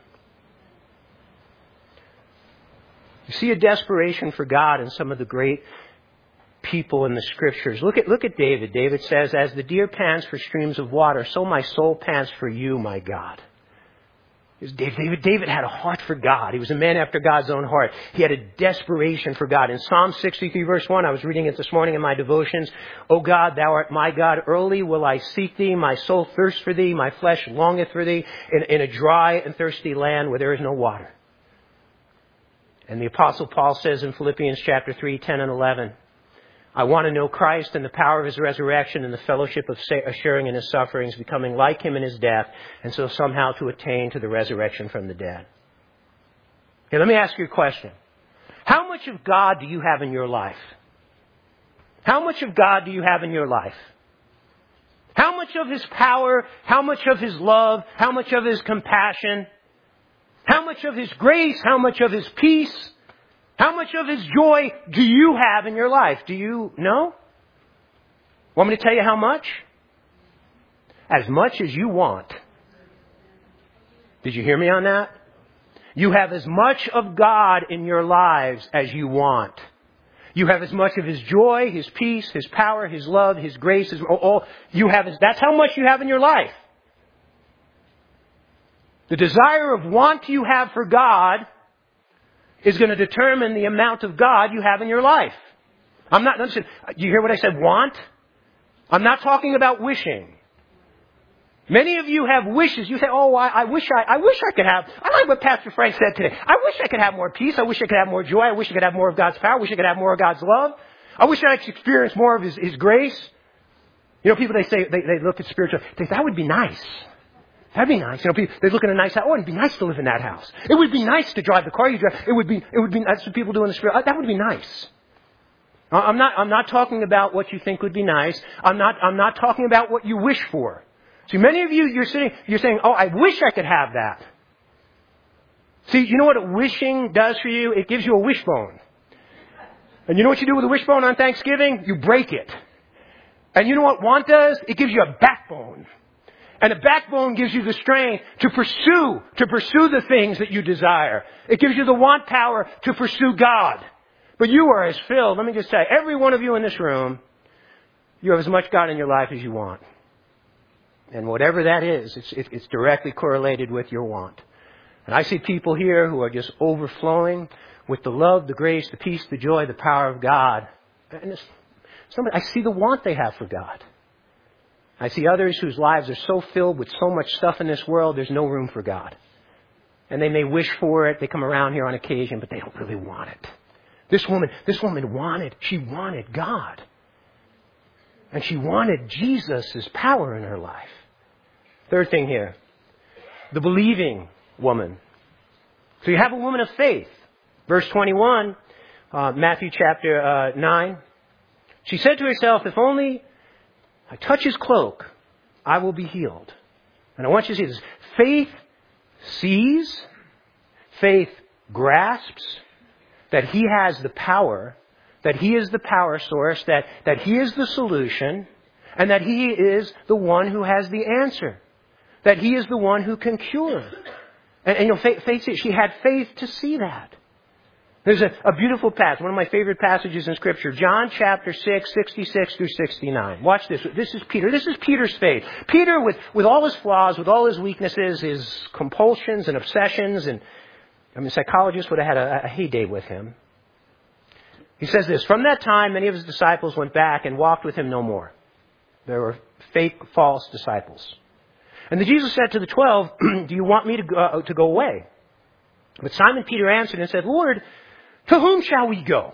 You see a desperation for God in some of the great people in the Scriptures. Look at, look at David. David says, as the deer pants for streams of water, so my soul pants for you, my God. David, David had a heart for God. He was a man after God's own heart. He had a desperation for God. In Psalm sixty-three verse one, I was reading it this morning in my devotions. O God, thou art my God. Early will I seek thee. My soul thirsts for thee. My flesh longeth for thee in, in a dry and thirsty land where there is no water. And the Apostle Paul says in Philippians chapter three, ten and eleven, I want to know Christ and the power of His resurrection and the fellowship of sharing in His sufferings, becoming like Him in His death, and so somehow to attain to the resurrection from the dead. Okay, let me ask you a question. How much of God do you have in your life? How much of God do you have in your life? How much of His power, how much of His love, how much of His compassion, how much of His grace, how much of His peace, how much of His joy do you have in your life? Do you know? Want me to tell you how much? As much as you want. Did you hear me on that? You have as much of God in your lives as you want. You have as much of His joy, His peace, His power, His love, His grace. His, all, you have, that's how much you have in your life. The desire of want you have for God is going to determine the amount of God you have in your life. I'm not, listen, do you hear what I said? Want? I'm not talking about wishing. Many of you have wishes. You say, oh, I, I wish I, I wish I could have, I like what Pastor Frank said today. I wish I could have more peace. I wish I could have more joy. I wish I could have more of God's power. I wish I could have more of God's love. I wish I could experience more of His, His grace. You know, people, they say, they, they look at spiritual, they think that would be nice. That'd be nice. You know, people, they look at a nice house. Oh, it'd be nice to live in that house. It would be nice to drive the car you drive. It would be, it would be, that's what people do in the spirit. That would be nice. I'm not, I'm not talking about what you think would be nice. I'm not, I'm not talking about what you wish for. See, many of you, you're sitting, you're saying, oh, I wish I could have that. See, you know what wishing does for you? It gives you a wishbone. And you know what you do with a wishbone on Thanksgiving? You break it. And you know what want does? It gives you a backbone. And a backbone gives you the strength to pursue, to pursue the things that you desire. It gives you the want power to pursue God. But you are as filled, let me just say, every one of you in this room, you have as much God in your life as you want. And whatever that is, it's, it's directly correlated with your want. And I see people here who are just overflowing with the love, the grace, the peace, the joy, the power of God. And it's, somebody, I see the want they have for God. I see others whose lives are so filled with so much stuff in this world, there's no room for God. And they may wish for it. They come around here on occasion, but they don't really want it. This woman, this woman wanted, she wanted God. And she wanted Jesus' power in her life. Third thing here, the believing woman. So you have a woman of faith. Verse twenty-one, uh, Matthew chapter uh, nine. She said to herself, if only I touch His cloak, I will be healed. And I want you to see this. Faith sees, faith grasps, that He has the power, that He is the power source, that, that He is the solution, and that He is the one who has the answer. That He is the one who can cure. And, and you know, faith, faith, she had faith to see that. There's a, a beautiful passage, one of my favorite passages in Scripture, John chapter six, sixty-six through sixty-nine. Watch this. This is Peter. This is Peter's faith. Peter, with, with all his flaws, with all his weaknesses, his compulsions and obsessions, and I mean, psychologists would have had a, a heyday with him. He says this, from that time, many of his disciples went back and walked with him no more. There were fake, false disciples. And then Jesus said to the twelve, do you want me to go, uh, to go away? But Simon Peter answered and said, Lord, to whom shall we go?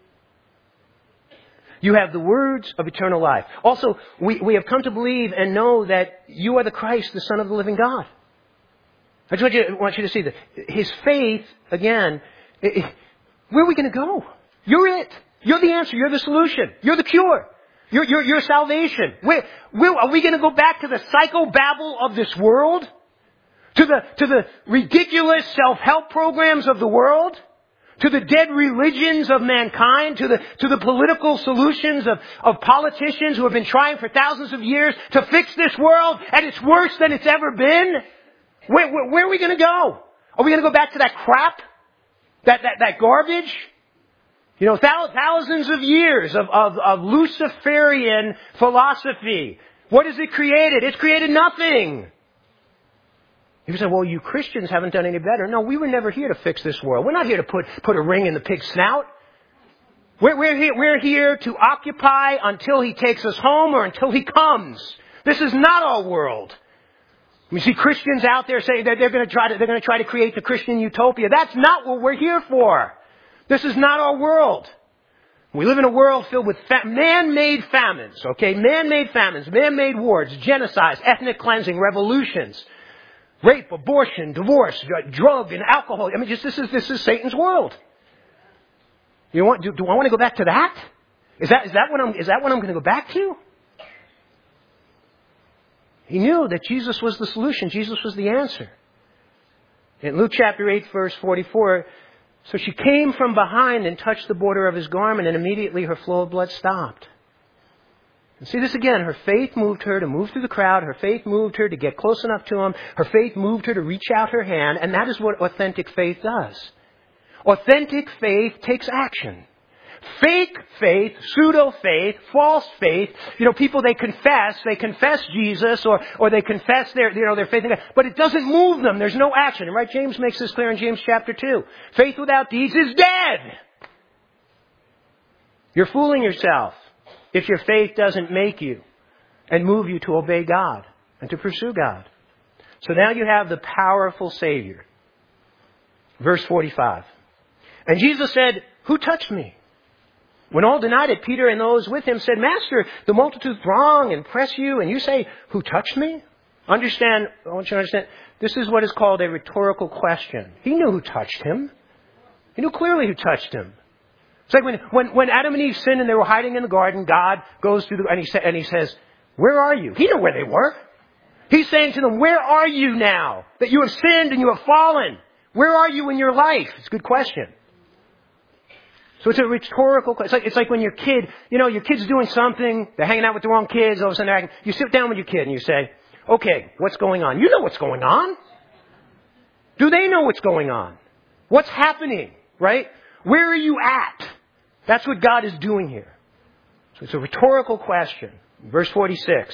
You have the words of eternal life. Also, we, we have come to believe and know that you are the Christ, the Son of the living God. I just want you, want you to see that. His faith, again, it, it, where are we going to go? You're it. You're the answer. You're the solution. You're the cure. You're, you're, you're salvation. Where, where, are we going to go back to the psychobabble of this world? To the, to the ridiculous self-help programs of the world? To the dead religions of mankind? To the, to the political solutions of, of politicians who have been trying for thousands of years to fix this world and it's worse than it's ever been? Where, where, where are we going to go? Are we going to go back to that crap? That, that, that garbage? You know, thousands of years of, of, of Luciferian philosophy. What has it created? It's created nothing. You say, well, you Christians haven't done any better. No, we were never here to fix this world. We're not here to put, put a ring in the pig's snout. We're, we're, here, we're here to occupy until He takes us home or until He comes. This is not our world. We see Christians out there saying that they're going to try to, they're going to try to create the Christian utopia. That's not what we're here for. This is not our world. We live in a world filled with fa- man-made famines, okay? Man-made famines, man-made wars, genocides, ethnic cleansing, revolutions, rape, abortion, divorce, drug and alcohol. I mean, just this is this is Satan's world. You want? Do, do I want to go back to that? Is that is that what I'm is that what I'm going to go back to? He knew that Jesus was the solution. Jesus was the answer. In Luke chapter eight, verse forty-four. So she came from behind and touched the border of His garment, and immediately her flow of blood stopped. And see this again. Her faith moved her to move through the crowd. Her faith moved her to get close enough to Him. Her faith moved her to reach out her hand. And that is what authentic faith does. Authentic faith takes action. Fake faith, pseudo-faith, false faith, you know, people they confess, they confess Jesus or, or they confess their, you know, their faith in God, but it doesn't move them. There's no action. And right, James makes this clear in James chapter two. Faith without deeds is dead. You're fooling yourself if your faith doesn't make you and move you to obey God and to pursue God. So now you have the powerful Savior. Verse forty-five. And Jesus said, who touched me? When all denied it, Peter and those with him said, Master, the multitude throng and press you, and you say, who touched me? Understand, I want you to understand, this is what is called a rhetorical question. He knew who touched him. He knew clearly who touched him. It's like when, when, when Adam and Eve sinned and they were hiding in the garden, God goes through the, and he, sa- and he says, where are you? He knew where they were. He's saying to them, where are you now that you have sinned and you have fallen? Where are you in your life? It's a good question. So it's a rhetorical question. It's like, it's like when your kid, you know, your kid's doing something, they're hanging out with the wrong kids, all of a sudden they're acting, you sit down with your kid and you say, okay, what's going on? You know what's going on. Do they know what's going on? What's happening, right? Where are you at? That's what God is doing here. So it's a rhetorical question. Verse forty-six.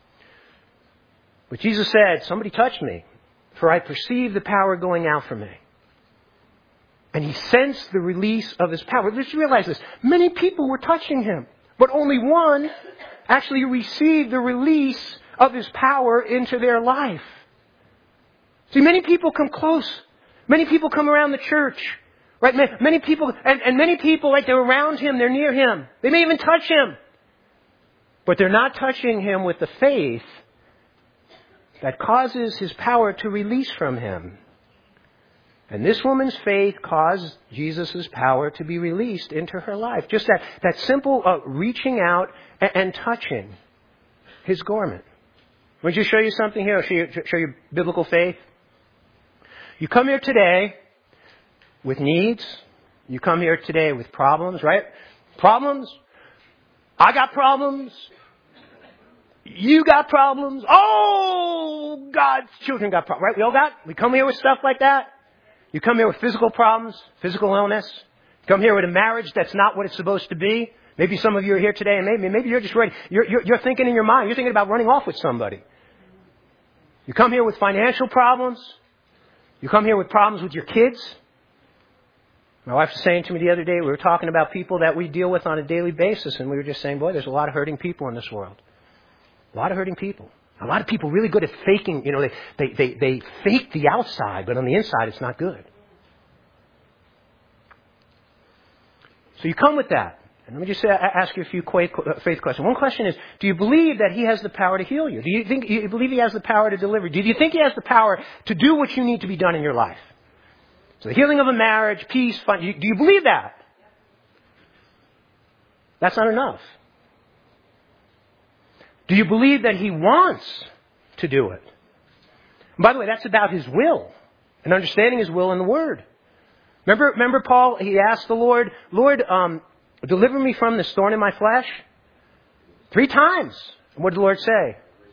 But Jesus said, somebody touched me, for I perceive the power going out from me. And he sensed the release of his power. Let's realize this. Many people were touching him, but only one actually received the release of his power into their life. See, many people come close. Many people come around the church. Right? Many people, and, and many people, like they're around him, they're near him. They may even touch him. But they're not touching him with the faith that causes his power to release from him. And this woman's faith caused Jesus' power to be released into her life. Just that, that simple uh, reaching out and, and touching his garment. Would you show you something here? I'll show you, show you biblical faith. You come here today with needs, You come here today with problems, right? Problems. I got problems. You got problems. Oh, God's children got problems, right? We all got. We come here with stuff like that. You come here with physical problems, physical illness. You come here with a marriage that's not what it's supposed to be. Maybe some of you are here today, and maybe maybe you're just ready. You're, you're, you're thinking in your mind. You're thinking about running off with somebody. You come here with financial problems. You come here with problems with your kids. My wife was saying to me the other day, we were talking about people that we deal with on a daily basis, and we were just saying, boy, there's a lot of hurting people in this world. A lot of hurting people. A lot of people really good at faking, you know, they, they, they, they fake the outside, but on the inside it's not good. So you come with that. And let me just say, ask you a few faith questions. One question is, do you believe that He has the power to heal you? Do you think you believe He has the power to deliver? Do you think He has the power to do what you need to be done in your life? So the healing of a marriage, peace, fun. Do you believe that? That's not enough. Do you believe that He wants to do it? And by the way, that's about His will and understanding His will in the Word. Remember, remember Paul, he asked the Lord, Lord, um, deliver me from this thorn in my flesh. Three times. And what did the Lord say?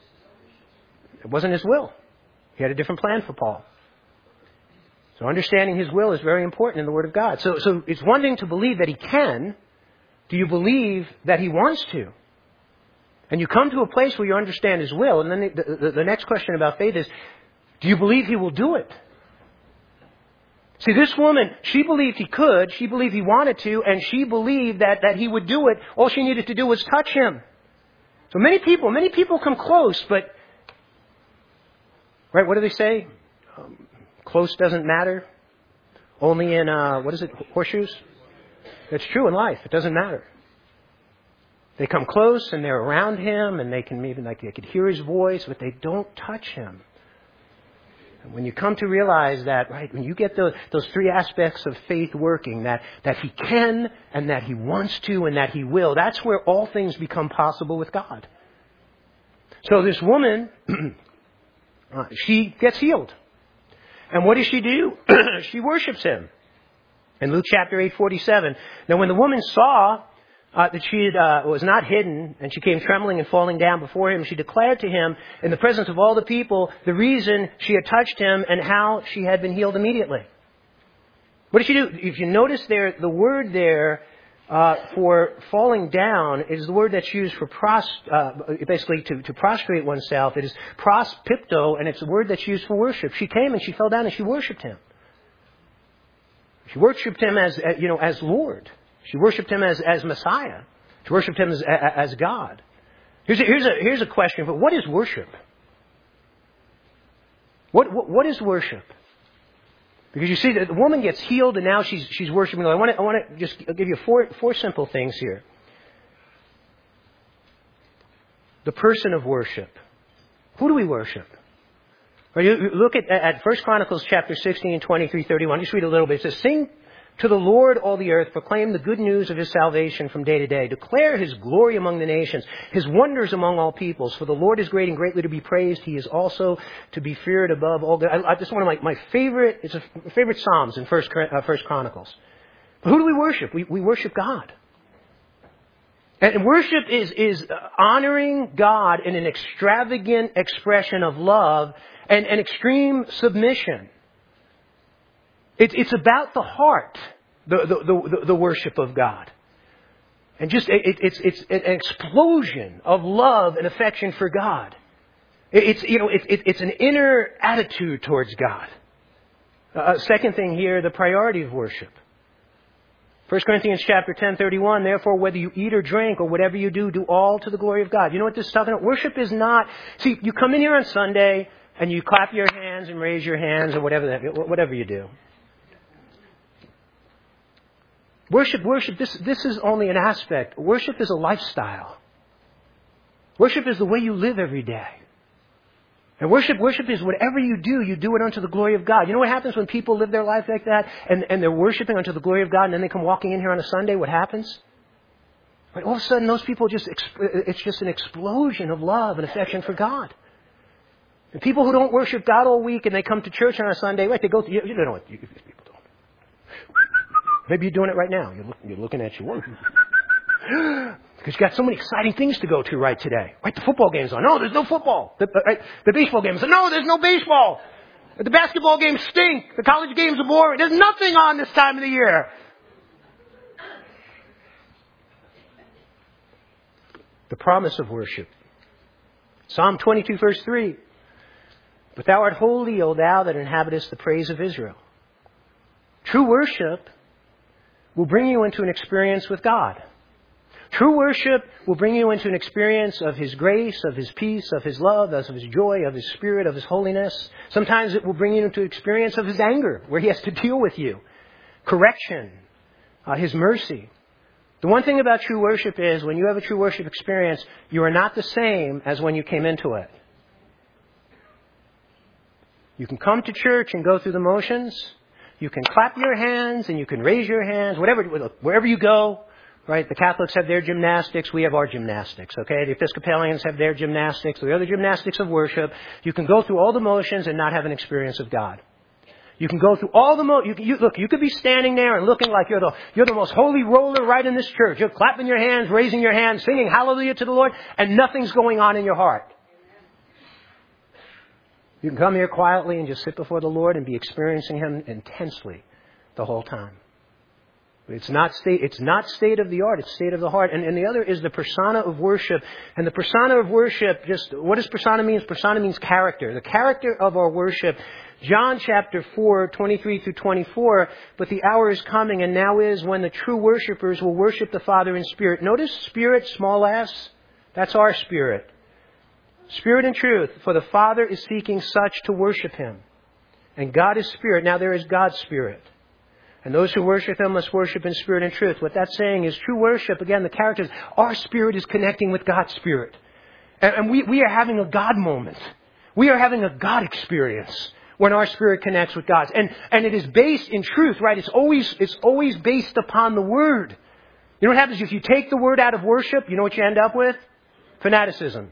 It wasn't His will. He had a different plan for Paul. So understanding His will is very important in the Word of God. So, so it's one thing to believe that He can. Do you believe that He wants to? And you come to a place where you understand His will. And then the, the, the next question about faith is, do you believe He will do it? See, this woman, she believed He could. She believed He wanted to. And she believed that, that He would do it. All she needed to do was touch Him. So many people, many people come close, but... Right, what do they say? Um, close doesn't matter. Only in, uh, what is it, horseshoes? That's true in life. It doesn't matter. They come close and they're around Him and they can maybe like they could hear His voice, but they don't touch Him. And when you come to realize that, right, when you get those, those three aspects of faith working, that, that He can and that He wants to and that He will, that's where all things become possible with God. So this woman, uh, she gets healed. And what does she do? She worships Him. In Luke chapter eight forty-seven, now when the woman saw Uh, that she had, uh, was not hidden, and she came trembling and falling down before Him. She declared to Him, in the presence of all the people, the reason she had touched Him and how she had been healed immediately. What did she do? If you notice there, the word there uh, for falling down is the word that's used for pros, uh, basically to, to prostrate oneself. It is prospipto, and it's a word that's used for worship. She came and she fell down and she worshipped Him. She worshipped Him as, you know, as Lord. She worshipped Him as, as Messiah. She worshipped Him as, as God. Here's a, here's a, here's a question, but what is worship? What, what, what is worship? Because you see, the woman gets healed and now she's, she's worshiping. I want to, I want to just give you four, four simple things here. The person of worship. Who do we worship? Or you look at, at First Chronicles chapter sixteen, twenty-three, thirty-one. Just read a little bit. It says, sing to the Lord, all the earth, proclaim the good news of His salvation from day to day. Declare His glory among the nations, His wonders among all peoples. For the Lord is great and greatly to be praised. He is also to be feared above all. I, I, this is one of my, my favorite, it's a favorite Psalms in First, uh, First Chronicles. But who do we worship? We, we worship God. And worship is, is honoring God in an extravagant expression of love and, and extreme submission. It, it's about the heart, the, the, the, the worship of God. And just, it, it's, it's an explosion of love and affection for God. It, it's, you know, it, it, it's an inner attitude towards God. Uh, second thing here, the priority of worship. First Corinthians chapter ten, thirty-one, therefore whether you eat or drink or whatever you do, do all to the glory of God. You know what this is talking about? Worship is not, see, you come in here on Sunday and you clap your hands and raise your hands or whatever that, whatever you do. Worship, worship, this, this is only an aspect. Worship is a lifestyle. Worship is the way you live every day. And worship, worship is whatever you do, you do it unto the glory of God. You know what happens when people live their life like that and, and they're worshiping unto the glory of God and then they come walking in here on a Sunday? What happens? Right, all of a sudden those people just, it's just an explosion of love and affection for God. And people who don't worship God all week and they come to church on a Sunday, right, they go to, you, you don't know what you, people do. Maybe you're doing it right now. You're, look, you're looking at your work. Because you got so many exciting things to go to right today. Right, the football game's on. No, there's no football. The, right, the baseball game's on. No, there's no baseball. The basketball games stink. The college games are boring. There's nothing on this time of the year. The promise of worship. Psalm twenty-two, verse three. But thou art holy, O thou that inhabitest the praise of Israel. True worship will bring you into an experience with God. True worship will bring you into an experience of His grace, of His peace, of His love, of His joy, of His Spirit, of His holiness. Sometimes it will bring you into an experience of His anger, where He has to deal with you. Correction, uh, His mercy. The one thing about true worship is when you have a true worship experience, you are not the same as when you came into it. You can come to church and go through the motions. You can clap your hands and you can raise your hands, whatever, wherever you go. Right? The Catholics have their gymnastics. We have our gymnastics. Okay? The Episcopalians have their gymnastics. The other gymnastics of worship. You can go through all the motions and not have an experience of God. You can go through all the mo. You, you, look, you could be standing there and looking like you're the you're the most holy roller right in this church. You're clapping your hands, raising your hands, singing hallelujah to the Lord, and nothing's going on in your heart. You can come here quietly and just sit before the Lord and be experiencing Him intensely the whole time. It's not state, it's not state of the art, it's state of the heart. And, and the other is the persona of worship. And the persona of worship, just, what does persona mean? Persona means character. The character of our worship. John chapter four, twenty-three through twenty-four, but the hour is coming and now is when the true worshipers will worship the Father in spirit. Notice spirit, small s. That's our spirit. Spirit and truth. For the Father is seeking such to worship Him. And God is spirit. Now there is God's spirit. And those who worship Him must worship in spirit and truth. What that's saying is true worship, again, the character is our spirit is connecting with God's spirit. And, and we, we are having a God moment. We are having a God experience when our spirit connects with God's. And, and it is based in truth, right? It's always, it's always based upon the Word. You know what happens if you take the Word out of worship? You know what you end up with? Fanaticism.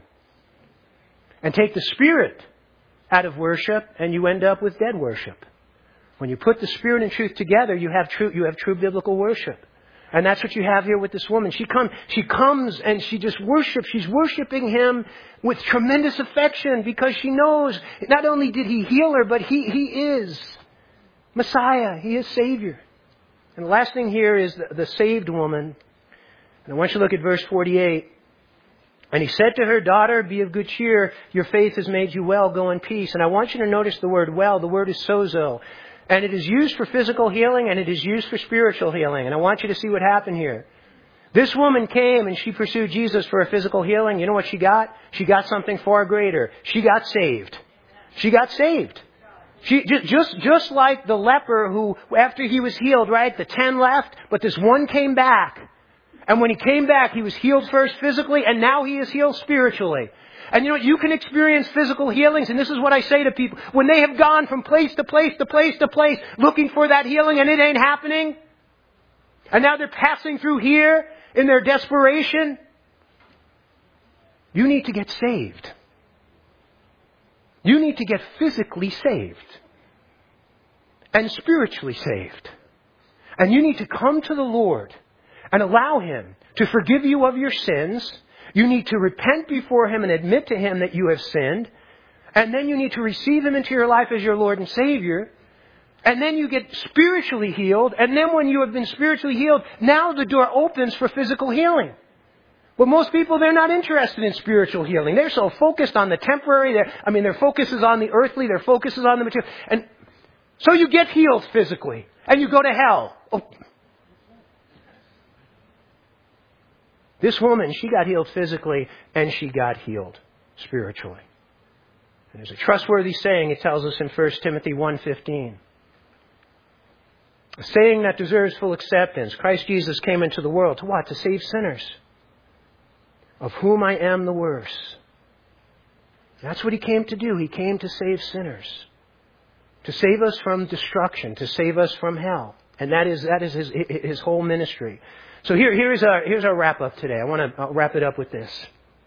And take the Spirit out of worship and you end up with dead worship. When you put the Spirit and truth together, you have true, you have true biblical worship. And that's what you have here with this woman. She comes, she comes and she just worships. She's worshiping Him with tremendous affection because she knows not only did He heal her, but He, he is Messiah. He is Savior. And the last thing here is the, the saved woman. And I want you to look at verse forty-eight. And He said to her, daughter, be of good cheer. Your faith has made you well. Go in peace. And I want you to notice the word well. The word is sozo. And it is used for physical healing and it is used for spiritual healing. And I want you to see what happened here. This woman came and she pursued Jesus for a physical healing. You know what she got? She got something far greater. She got saved. She got saved. She, just, just like the leper who, after he was healed, right? The ten left, but this one came back. And when he came back, he was healed first physically and now he is healed spiritually. And you know what? You can experience physical healings. And this is what I say to people. When they have gone from place to place to place to place looking for that healing and it ain't happening. And now they're passing through here in their desperation. You need to get saved. You need to get physically saved. And spiritually saved. And you need to come to the Lord and allow Him to forgive you of your sins. You need to repent before Him and admit to Him that you have sinned. And then you need to receive Him into your life as your Lord and Savior. And then you get spiritually healed. And then when you have been spiritually healed, now the door opens for physical healing. But most people, they're not interested in spiritual healing. They're so focused on the temporary. They're, I mean, their focus is on the earthly. Their focus is on the material. And so you get healed physically. And you go to hell. Oh. This woman, she got healed physically and she got healed spiritually. And there's a trustworthy saying, it tells us in First Timothy one fifteen. A saying that deserves full acceptance. Christ Jesus came into the world to what? To save sinners. Of whom I am the worst. That's what He came to do. He came to save sinners. To save us from destruction. To save us from hell. And that is, that is his, his whole ministry. So here, here's our, here's our wrap up today. I want to wrap it up with this.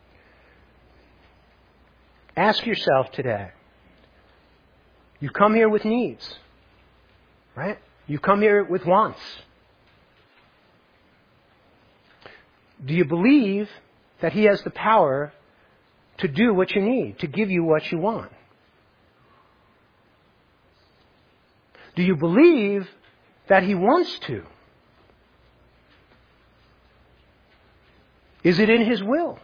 Ask yourself today. You come here with needs. Right? You come here with wants. Do you believe that He has the power to do what you need, to give you what you want? Do you believe that He wants to? Is it in His will?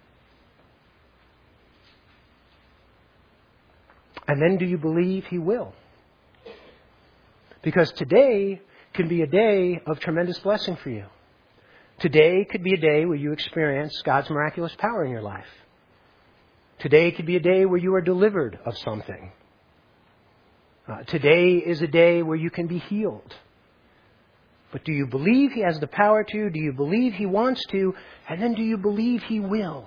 And then do you believe He will? Because today can be a day of tremendous blessing for you. Today could be a day where you experience God's miraculous power in your life. Today could be a day where you are delivered of something. Uh, today is a day where you can be healed. But do you believe He has the power to? Do you believe He wants to? And then do you believe He will?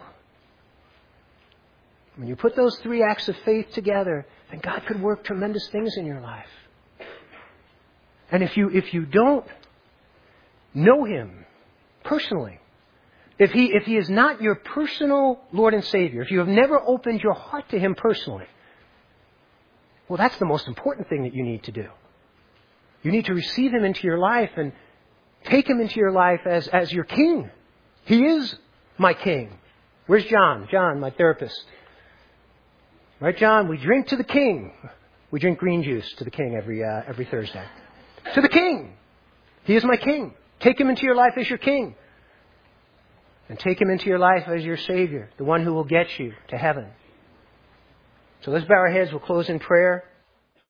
When you put those three acts of faith together, then God could work tremendous things in your life. And if you if you don't know Him personally, if He if He is not your personal Lord and Savior, if you have never opened your heart to Him personally, well, that's the most important thing that you need to do. You need to receive Him into your life and take Him into your life as, as your King. He is my King. Where's John? John, my therapist. Right, John? We drink to the King. We drink green juice to the King every uh, every Thursday. To the King. He is my King. Take Him into your life as your King. And take Him into your life as your Savior, the one who will get you to heaven. So let's bow our heads. We'll close in prayer.